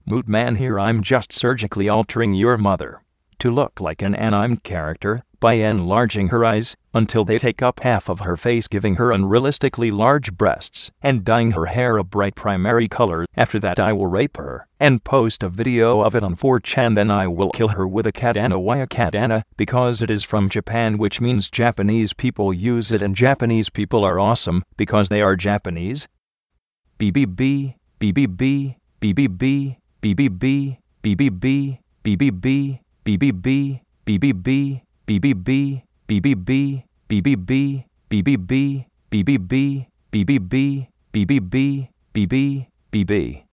Moot Man here. I'm just surgically altering your mother to look like an anime character by enlarging her eyes until they take up half of her face, giving her unrealistically large breasts, and dyeing her hair a bright primary color. After that I will rape her and post a video of it on 4chan. Then I will kill her with a katana. Why a katana? Because it is from Japan, which means Japanese people use it, and Japanese people are awesome because they are Japanese. BBB, BBB, BBB, BBB, BBB, BBB, BBB, BBB, BBB, BBB, BBB, BBB, BBB, BBB, BBB, BB, BB.